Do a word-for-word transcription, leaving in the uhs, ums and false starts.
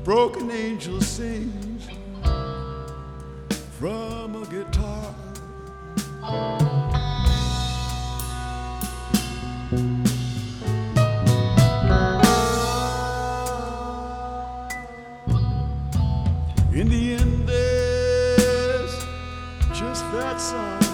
broken angel sings from a guitar. In the end, there's just that song.